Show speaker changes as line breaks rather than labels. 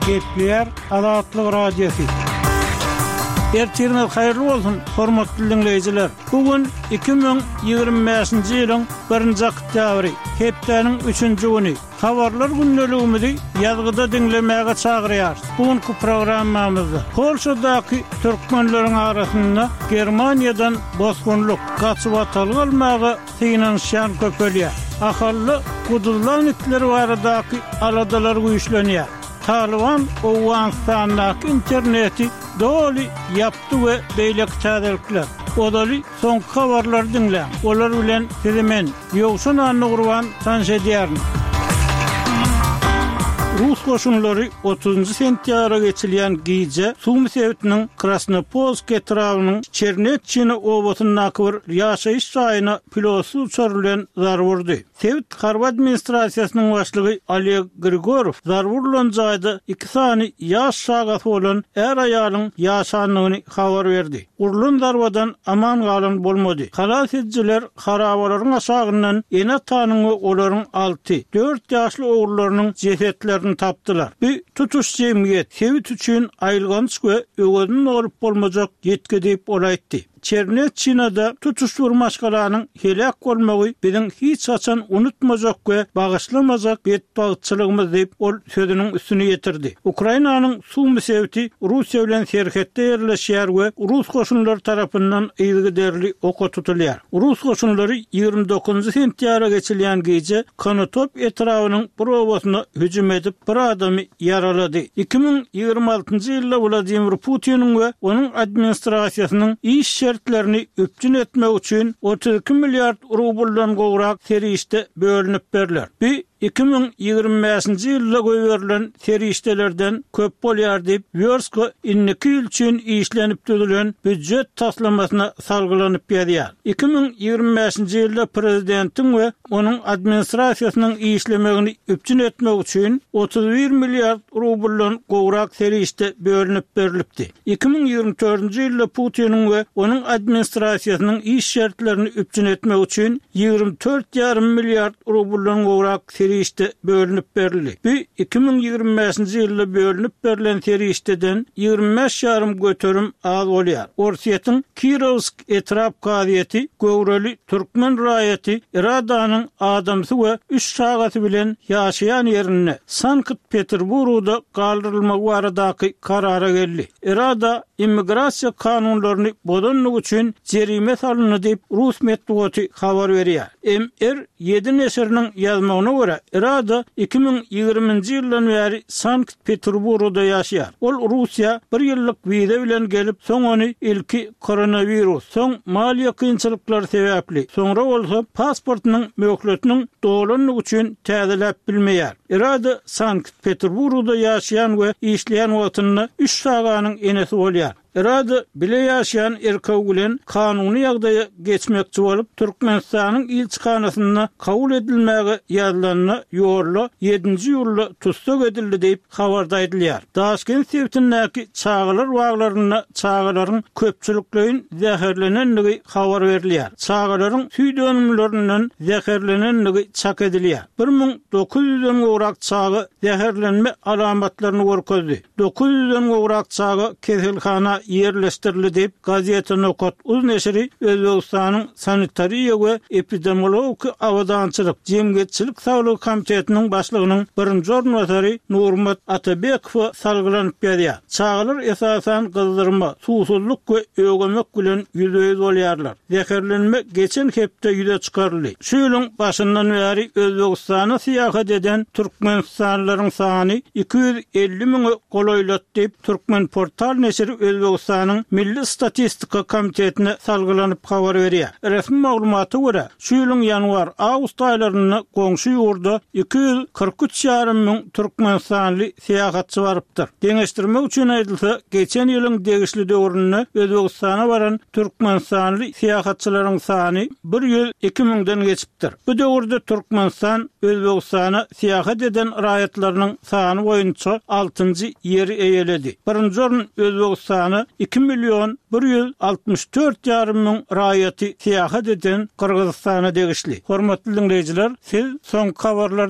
Kepler Azatlyk Radiosu. Ertiriniz hayırlı olsun, hormatly dinleyijiler. Bugün 2025-nji ýylyň 1-nji oktýabry, hepdeniň 3-nji güni. Habarlar günneligimizi ýazgyda dinlemäge çagyrýar. Bugünkü programmamyzda Polşadaky türkmenleriň arasynda Germaniýadan bosgunluk, gaçyp atylmagy synanşan köpelýär. Ahally gudullan itleri baradaky aladalar güýçlenýär. Taliban Awganistandaky interneti doli yapdy we beýlek täzelikler. Odaly soň habarlar dinle. Olar bilen sizimen ýogşun anny gurban tanşedýärmi? Rus koşunları 30 sentyabra geçilýän giýje Sumy Sewitiniň Krasnopolsk etrawynyň Chernetchina obatynyň bir ýaşaýyş saýyna pilotsy uçurylan zar wurdy. Sewit harba administrasiýasynyň başlygy Oleg Grigorov zar wurulan jaýda 2 sany ýaş şagat bolan er aýalyň ýaşanlygyny habar berdi. Urulan zarbadan aman galan bolmady. Halas edjiler harabalaryň aşagyndan ene tanyny olaryň 6-4 ýaşly ogurlarynyň jesetleri tapdylar. Bir tutuş jemgyýet Sewit üçin aýylganyş we öwedin olup bolmajak ýetki diýip olaýtdy. Chernetchinada tutuş urmaşgalanyň helak bolmagy biziň hiç açan unutmajak we bagyşlamajak betbagyçylygymyz diýip ol sözüniň üstüne ýetirdi. Ukrainanyň Sumy Sewiti Russiýa bilen serhetde ýerleşýär we Rus goşunlary tarapyndan ýygy derli oka tutulýar. Rus goşunlary 29 sentyabra geçilýän giýje Konotop etrawynyň bir obasyna hüjüm edip bir adamy yaralady. 2026-njy ýylda Vladimir Putiniň we onuň administrasiýasynyň iş şertlerini üpçün etmek için 32 milyar rubuldan gowrak serişde bölünüp berler. 2025-nji ýylda goýberlen serişdelerden köp bolýar diýip Wörsko inniki ýyl üçin işlenip düzülen büdjet taslamasyna salgylanyp ýerýär. 2025-nji ýylda prezidentiň we onuň administrasiýasynyň işlemegini üpçün etmek üçin 31 milyar rubuldan gowrak serişde bölünüp berilipdi. 2024-nji ýylda Putiniň we onuň administrasiýasynyň iş şertlerini üpçün etmek üçin 24,5 milyar rubuldan gowrak serişde bölünüp berildi. Bu 2025-nji ýylda bölünüp berilen serişdeden 25,5 götürüm az bolýar. Orsiýetin Kirovsk etrap gaziýeti Gowreli türkmen raýaty Iradanyň adamsy we 3 şagaty bilen ýaşaýan ýerine Sankt-Peterburgda galdyrylmagy baradaky karara geldi. Irada immigrasiýa kanunlaryny bodanlyk üçin jerime salyndy diýip Rus medeniýeti habar berýär. MR7 neşriniň ýazmagyna görä Irada 2020-nji ýyldan beri Sankt-Peterburgda ýaşaýar. Ol Russiýa 1 ýyllyk wiza bilen gelip soň ony ilki koronawirus, soň maliýe kynçylyklary sebäpli, soňra bolsa pasportynyň möhletiniň dolanlygy üçin täzelep bilmeýär. Irada Sankt-Peterburgda ýaşaýan we işleýän wagtyny 3 saganyň enesi bolýar. Irada bile ýaşaýan erkek bilen kanuny ýagdaýa geçmekçi bolup Türkmenistanyň ilçikanasyna kabul edilmäge ýazylanyna ýorla 7-nji ýylda tutsak edildi diýip habarda edilýär. Daşkent Sewitindäki çağalar waglaryna çağalaryň köpçüliklerin zäherlenenligi habar berilýär. Çağalaryň süýdönümlerinden zäherlenenligi çak edilýär. 1900-den gowrak çağı zäherlenme alamatlaryny görkezdi. 900-den gowrak çağı keselhana yerleştirildi diýip gaziýete Nokat uz neşri Özbegistanyň sanitariýa we epidemiologik awadançylyk jemgyýetçilik saglyk komitetiniň başlygynyň birinji ornwatary Nurmat Atabekov salgylanyp berýär. Çağlar esasan gyzdyrma, susuzluk we ögemek bilen ýüze bolýarlar. Zäherlenme geçen hepde ýüze çykaryldy. Şu ýylyň başyndan beri Özbegistana syýahat eden türkmenistanlaryň sany 250 miňe golaýlatdy diýip Türkmen portal neşri Özbegistanyň Milli Statistika Komitetine salgylanyp habar berýär. Resmi maglumaty görä, şu ýylyň ýanwar-awgust aýlaryna goňşy ýurda 243,5 miň türkmenistanly syýahatçy barypdyr. Deňeşdirmek üçin aýdylsa, geçen ýylyň degişli döwründe Özbegistana baran türkmenistanly syýahatçylaryň sany 102 miňden geçipdir. Bu döwürde Türkmenistan Özbegistana syýahat eden raýatlarynyň sany boýunça 6-njy ýeri eýeledi. Birinji orun Özbegistany 2.164.000 miň raýaty syýahat eden Kyrgyzstana degişli. Hormatly dinleýijiler, siz soň habarlar